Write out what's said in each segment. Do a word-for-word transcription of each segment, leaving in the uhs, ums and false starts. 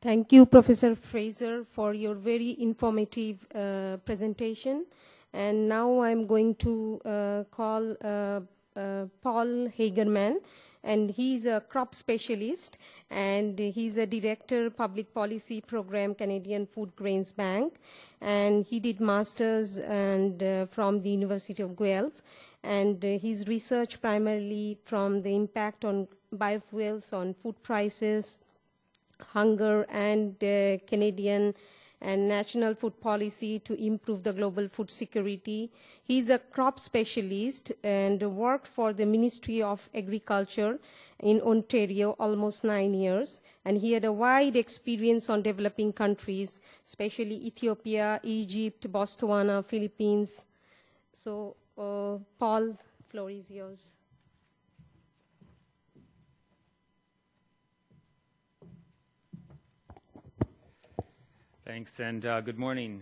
Thank you, Professor Fraser, for your very informative uh, presentation. And now I'm going to uh, call uh, uh, Paul Hagerman, and he's a crop specialist, and he's a director, public policy program, Canadian Food Grains Bank, and he did masters and uh, from the University of Guelph, and uh, his research primarily from the impact on biofuels on food prices, hunger, and uh, Canadian and national food policy to improve the global food security. He's a crop specialist and worked for the Ministry of Agriculture in Ontario almost nine years. And he had a wide experience on developing countries, especially Ethiopia, Egypt, Botswana, Philippines. So, uh, Paul, floor is yours. Thanks, and uh, good morning.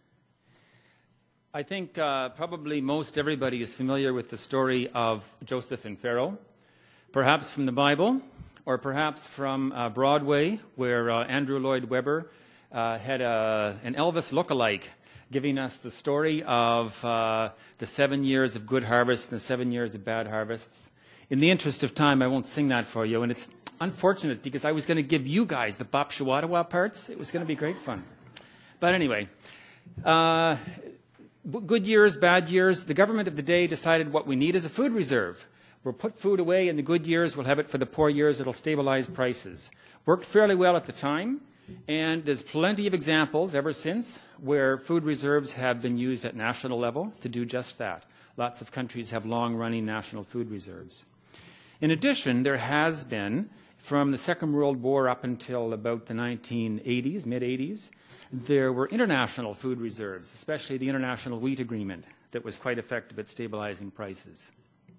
I think uh, probably most everybody is familiar with the story of Joseph and Pharaoh, perhaps from the Bible, or perhaps from uh, Broadway, where uh, Andrew Lloyd Webber uh, had a, an Elvis look-alike, giving us the story of uh, the seven years of good harvests and the seven years of bad harvests. In the interest of time, I won't sing that for you, and it's unfortunate because I was going to give you guys the Bop Shawatawa parts. It was going to be great fun. But anyway, uh, good years, bad years, the government of the day decided what we need is a food reserve. We'll put food away in the good years, we'll have it for the poor years, it'll stabilize prices. Worked fairly well at the time, and there's plenty of examples ever since where food reserves have been used at national level to do just that. Lots of countries have long-running national food reserves. In addition, there has been, from the Second World War up until about the nineteen eighties, mid eighties, there were international food reserves, especially the International Wheat Agreement, that was quite effective at stabilizing prices.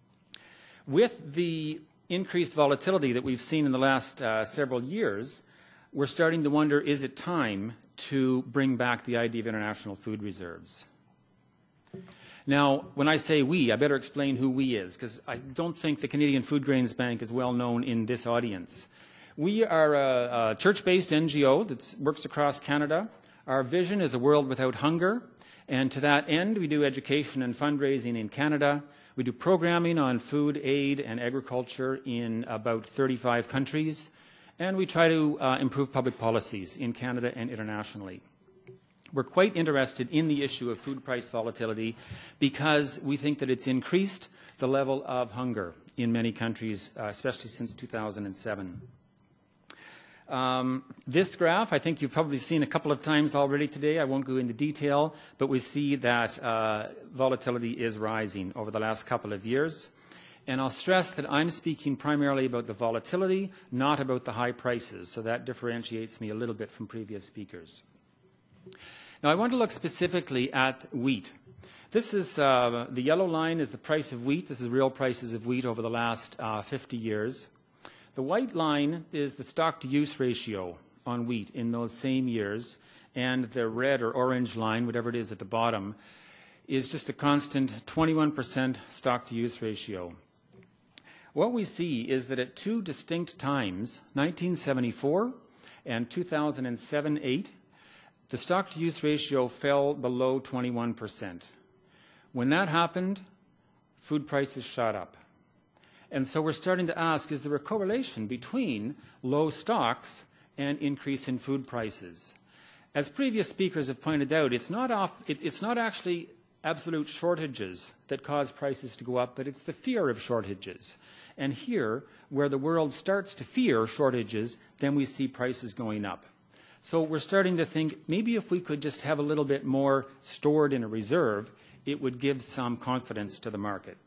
With the increased volatility that we've seen in the last uh, several years, we're starting to wonder, is it time to bring back the idea of international food reserves? Now, when I say we, I better explain who we is, because I don't think the Canadian Food Grains Bank is well known in this audience. We are a, a church-based N G O that works across Canada. Our vision is a world without hunger, and to that end, we do education and fundraising in Canada. We do programming on food, aid, and agriculture in about thirty-five countries, and we try to uh, improve public policies in Canada and internationally. We're quite interested in the issue of food price volatility because we think that it's increased the level of hunger in many countries, uh, especially since two thousand seven. Um, this graph, I think you've probably seen a couple of times already today. I won't go into detail, but we see that uh, volatility is rising over the last couple of years. And I'll stress that I'm speaking primarily about the volatility, not about the high prices. So that differentiates me a little bit from previous speakers. Now, I want to look specifically at wheat. This is, uh, the yellow line is the price of wheat. This is real prices of wheat over the last uh, fifty years. The white line is the stock-to-use ratio on wheat in those same years, and the red or orange line, whatever it is at the bottom, is just a constant twenty-one percent stock-to-use ratio. What we see is that at two distinct times, nineteen seventy-four and two thousand seven eight, the stock-to-use ratio fell below twenty-one percent. When that happened, food prices shot up. And so we're starting to ask, is there a correlation between low stocks and increase in food prices? As previous speakers have pointed out, it's not, off, it, it's not actually absolute shortages that cause prices to go up, but it's the fear of shortages. And here, where the world starts to fear shortages, then we see prices going up. So we're starting to think maybe if we could just have a little bit more stored in a reserve, it would give some confidence to the market.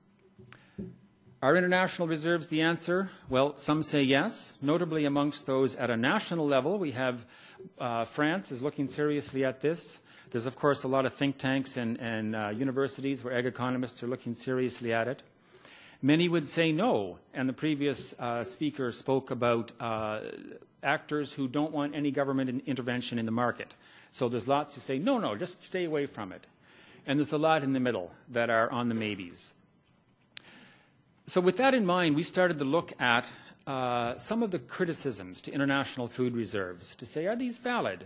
Are international reserves the answer? Well, some say yes. Notably amongst those at a national level, we have uh, France is looking seriously at this. There's, of course, a lot of think tanks and, and uh, universities where ag economists are looking seriously at it. Many would say no, and the previous uh, speaker spoke about uh, actors who don't want any government in intervention in the market. So there's lots who say, no, no, just stay away from it. And there's a lot in the middle that are on the maybes. So with that in mind, we started to look at uh, some of the criticisms to international food reserves to say, are these valid?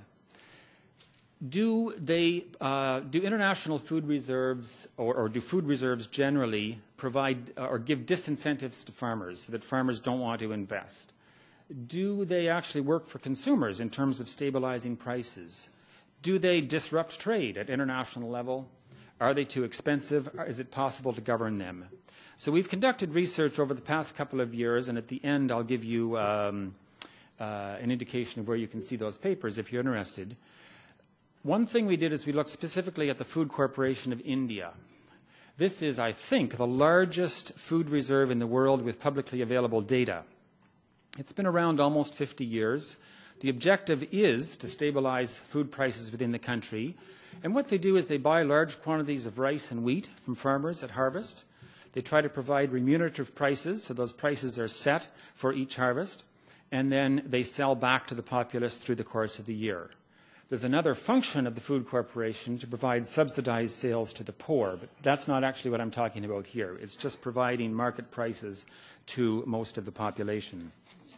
Do they, uh, do international food reserves or, or do food reserves generally provide uh, or give disincentives to farmers so that farmers don't want to invest? Do they actually work for consumers in terms of stabilizing prices? Do they disrupt trade at international level? Are they too expensive? Is it possible to govern them? So we've conducted research over the past couple of years, and at the end I'll give you um, uh, an indication of where you can see those papers if you're interested. One thing we did is we looked specifically at the Food Corporation of India. This is, I think, the largest food reserve in the world with publicly available data. It's been around almost fifty years. The objective is to stabilize food prices within the country. And what they do is they buy large quantities of rice and wheat from farmers at harvest. They try to provide remunerative prices, so those prices are set for each harvest. And then they sell back to the populace through the course of the year. There's another function of the Food Corporation to provide subsidized sales to the poor, but that's not actually what I'm talking about here. It's just providing market prices to most of the population.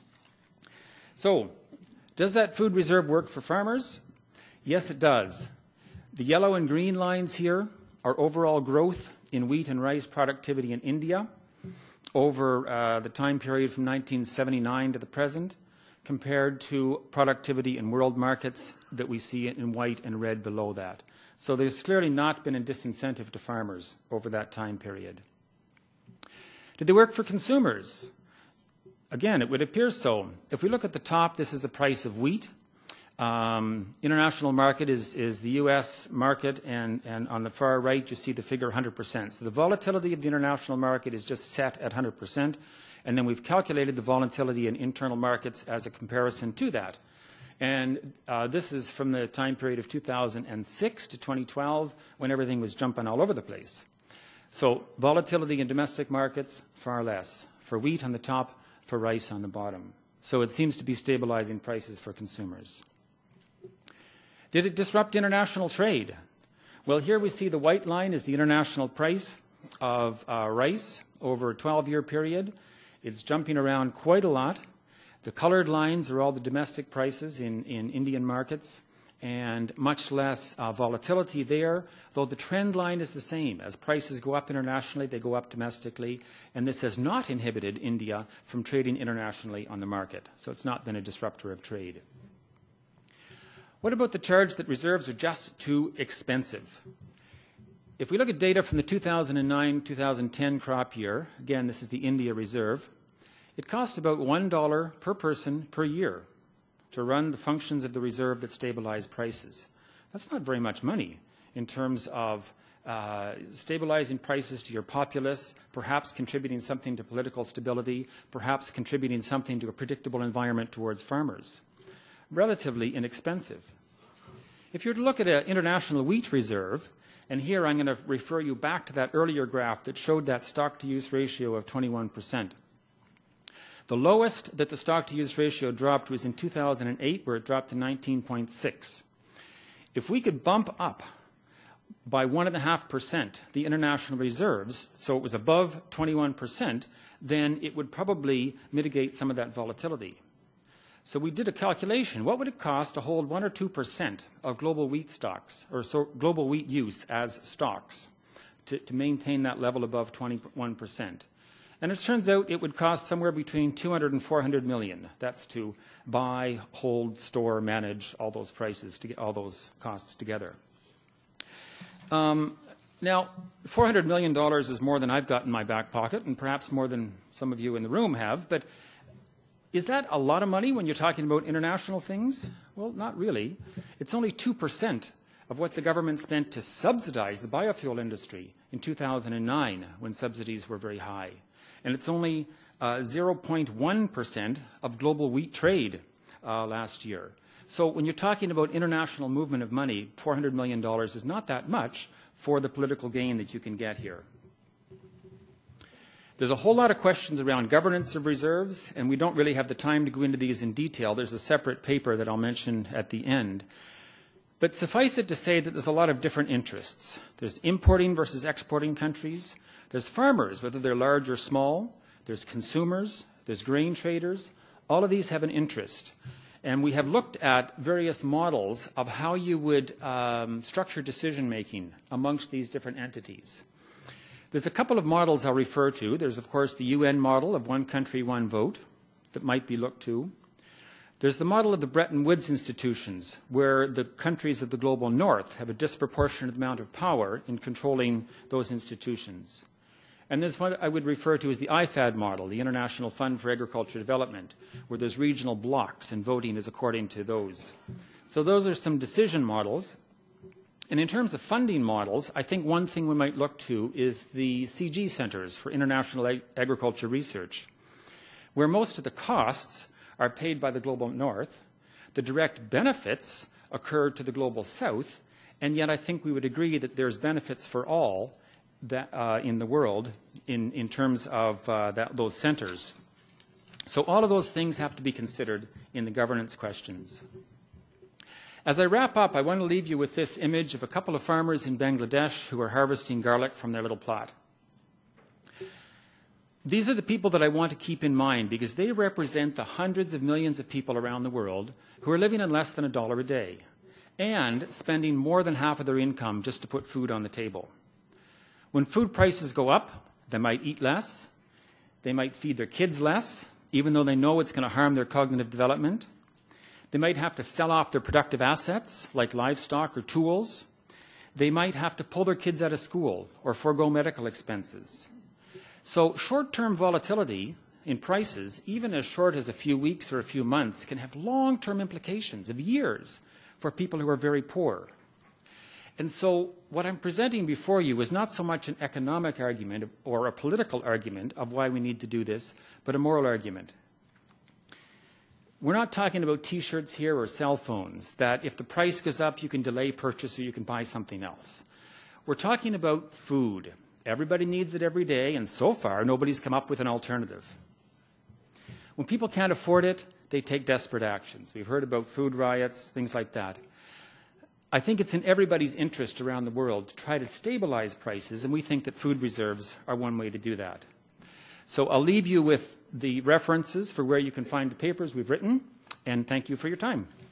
So, does that food reserve work for farmers? Yes, it does. The yellow and green lines here are overall growth in wheat and rice productivity in India over uh, the time period from nineteen seventy-nine to the present, compared to productivity in world markets that we see in white and red below that. So there's clearly not been a disincentive to farmers over that time period. Did they work for consumers? Again, it would appear so. If we look at the top, this is the price of wheat. Um, international market is, is the U S market, and, and on the far right you see the figure one hundred percent. So the volatility of the international market is just set at one hundred percent. And then we've calculated the volatility in internal markets as a comparison to that. And uh, this is from the time period of two thousand six to twenty twelve, when everything was jumping all over the place. So volatility in domestic markets, far less. For wheat on the top, for rice on the bottom. So it seems to be stabilizing prices for consumers. Did it disrupt international trade? Well, here we see the white line is the international price of uh, rice over a twelve-year period. It's jumping around quite a lot. The colored lines are all the domestic prices in, in Indian markets, and much less uh, volatility there, though the trend line is the same. As prices go up internationally, they go up domestically, and this has not inhibited India from trading internationally on the market. So it's not been a disruptor of trade. What about the charge that reserves are just too expensive? If we look at data from the two thousand nine two thousand ten crop year, again, this is the India reserve, it costs about one dollar per person per year to run the functions of the reserve that stabilize prices. That's not very much money in terms of uh, stabilizing prices to your populace, perhaps contributing something to political stability, perhaps contributing something to a predictable environment towards farmers. Relatively inexpensive. If you were to look at an international wheat reserve, and here I'm going to refer you back to that earlier graph that showed that stock-to-use ratio of twenty-one percent. The lowest that the stock-to-use ratio dropped was in two thousand eight, where it dropped to nineteen point six. If we could bump up by one point five percent the international reserves, so it was above twenty-one percent, then it would probably mitigate some of that volatility. So we did a calculation. What would it cost to hold one or two percent of global wheat stocks, or so global wheat use as stocks, to, to maintain that level above twenty-one percent? And it turns out it would cost somewhere between two hundred and four hundred million. That's to buy, hold, store, manage all those prices, to get all those costs together. Um, now, four hundred million dollars is more than I've got in my back pocket, and perhaps more than some of you in the room have, but is that a lot of money when you're talking about international things? Well, not really. It's only two percent of what the government spent to subsidize the biofuel industry in two thousand nine, when subsidies were very high. And it's only uh, zero point one percent of global wheat trade uh, last year. So when you're talking about international movement of money, four hundred million dollars is not that much for the political gain that you can get here. There's a whole lot of questions around governance of reserves, and we don't really have the time to go into these in detail. There's a separate paper that I'll mention at the end. But suffice it to say that there's a lot of different interests. There's importing versus exporting countries. There's farmers, whether they're large or small. There's consumers. there's grain traders. All of these have an interest. And we have looked at various models of how you would um, structure decision-making amongst these different entities. There's a couple of models I'll refer to. There's, of course, the U N model of one country, one vote that might be looked to. There's the model of the Bretton Woods institutions, where the countries of the global north have a disproportionate amount of power in controlling those institutions. And there's what I would refer to as the I FAD model, the International Fund for Agriculture Development, where there's regional blocks and voting is according to those. So those are some decision models. And in terms of funding models, I think one thing we might look to is the C G centers for international ag agriculture research, where most of the costs are paid by the global north. The direct benefits occur to the global south, and yet I think we would agree that there's benefits for all that, uh, in the world in, in terms of uh, that, those centers. So all of those things have to be considered in the governance questions. As I wrap up, I want to leave you with this image of a couple of farmers in Bangladesh who are harvesting garlic from their little plot. These are the people that I want to keep in mind because they represent the hundreds of millions of people around the world who are living on less than a dollar a day and spending more than half of their income just to put food on the table. When food prices go up, they might eat less, they might feed their kids less, even though they know it's going to harm their cognitive development. They might have to sell off their productive assets, like livestock or tools. They might have to pull their kids out of school or forego medical expenses. So short-term volatility in prices, even as short as a few weeks or a few months, can have long-term implications of years for people who are very poor. And so what I'm presenting before you is not so much an economic argument or a political argument of why we need to do this, but a moral argument. We're not talking about T-shirts here or cell phones, that if the price goes up, you can delay purchase or you can buy something else. We're talking about food. Everybody needs it every day, and so far, nobody's come up with an alternative. When people can't afford it, they take desperate actions. We've heard about food riots, things like that. I think it's in everybody's interest around the world to try to stabilize prices, and we think that food reserves are one way to do that. So I'll leave you with the references for where you can find the papers we've written, and thank you for your time.